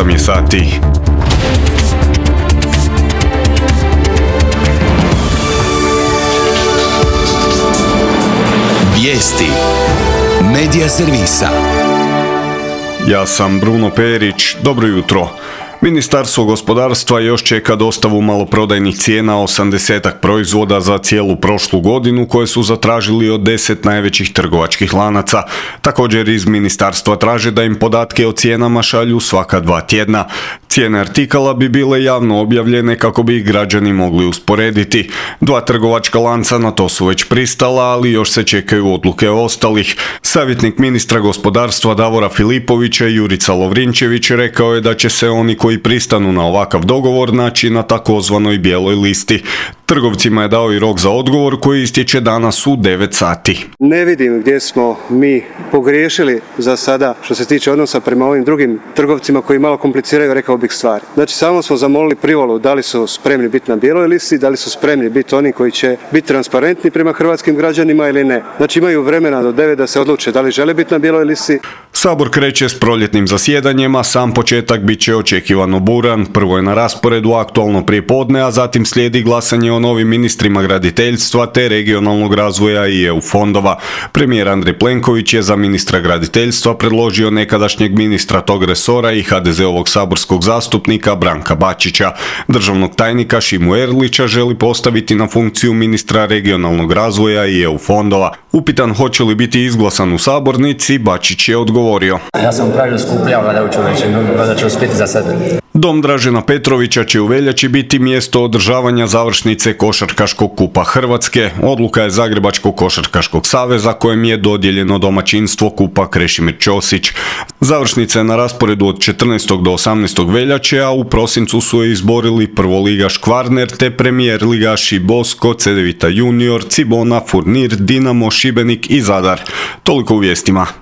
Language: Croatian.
8 je sati. Vijesti Medija servisa. Ja sam Bruno Perić, dobro jutro. Ministarstvo gospodarstva još čeka dostavu maloprodajnih cijena 80-ak proizvoda za cijelu prošlu godinu koje su zatražili od 10 najvećih trgovačkih lanaca. Također iz ministarstva traže da im podatke o cijenama šalju svaka 2 tjedna. Cijene artikala bi bile javno objavljene kako bi ih građani mogli usporediti. 2 trgovačka lanca na to su već pristala, ali još se čekaju odluke ostalih. Savjetnik ministra gospodarstva Davora Filipovića i Jurica Lovrinčević rekao je da će se oni koji pristanu na ovakav dogovor naći na takozvanoj bijeloj listi. Trgovcima je dao i rok za odgovor koji istječe danas u 9 sati. Ne vidim gdje smo mi pogriješili za sada što se tiče odnosa prema ovim drugim trgovcima koji malo kompliciraju, rekao bih, stvari. Znači, samo smo zamolili privolu da li su spremni biti na bijeloj listi, da li su spremni biti oni koji će biti transparentni prema hrvatskim građanima ili ne. Znači, imaju vremena do 9 da se odluče da li žele biti na bijeloj listi. Sabor kreće s proljetnim zasjedanjima, sam početak bit će očekivano buran. Prvo je na rasporedu aktualno prijepodne, a zatim slijedi glasanje o novim ministrima graditeljstva te regionalnog razvoja i EU fondova. Premijer Andrej Plenković je za ministra graditeljstva predložio nekadašnjeg ministra tog resora i HDZ-ovog saborskog zastupnika Branka Bačića. Državnog tajnika Šimu Erlića želi postaviti na funkciju ministra regionalnog razvoja i EU fondova. Upitan hoće li biti izglasan u sabornici, Bačić je odgovorio: Ja sam pravilno skupljao vladajuću većinu, da ću uspjeti za sebe. Dom Dražena Petrovića će u veljači biti mjesto održavanja završnice Košarkaškog kupa Hrvatske. Odluka je Zagrebačkog košarkaškog saveza kojem je dodijeljeno domaćinstvo kupa Krešimir Ćosić. Završnica je na rasporedu od 14. do 18. veljače, a u prosincu su je izborili prvoligaš Kvarner te premijer ligaši Bosko, Cedevita Junior, Cibona, Furnir, Dinamo, Šibenik i Zadar. Toliko u vijestima.